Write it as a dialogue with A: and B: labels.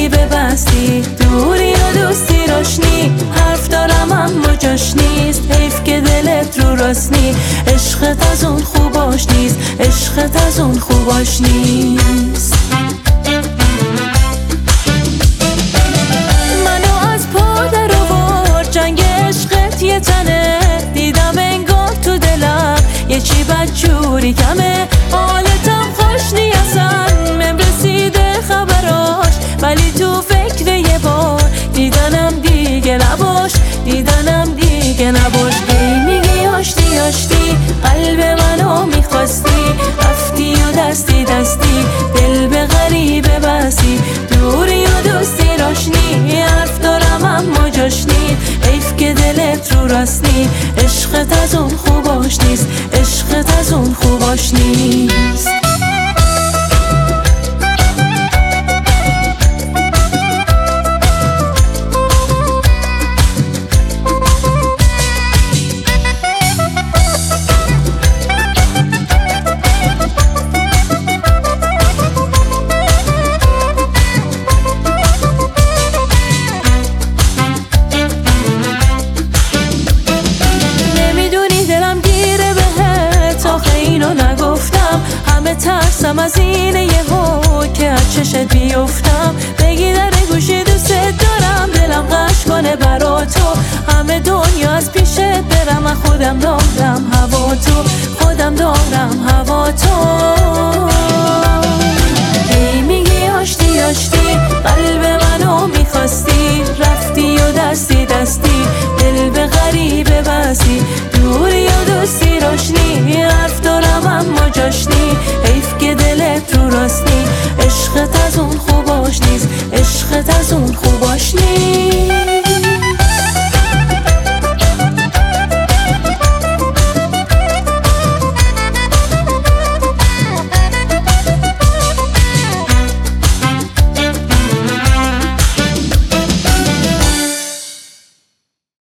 A: ببستی، دوری و دوستی روشنی، حرف دارم اما جاش نیست، حیف که دلت رو راست نی، عشقت از اون خوباش نیست، عشقت از اون خوباش نیست. منو از پا در آورد جنگ عشقت یه تنه، دیدم انگار تو دلم یه چی بدجوری کمه، حالتم خوش نی اصلا، من رسیده خبراش، ولی تو فکر یه بار دیدنم دیگه نباش، دیدنم دیگه نباش. میگی آشتی آشتی، قلب منو میخواستی، رفتی و دستی دستی، دل به غریبه بستی، دوری و دوستی روشنی، حرف دارم اما جاش نی، حیف که دلت رو راست نی، عشقت از اون خوباش نیست، عشقت از اون خوباش نیست. ترسم از اینه یهو که از چشت بیفتم، بگی در گوشی دوست دارم، دلم غش کنه برا تو، همه دنیا از پیشت برم، من خودم دارم هوا تو، خودم دارم هوا تو.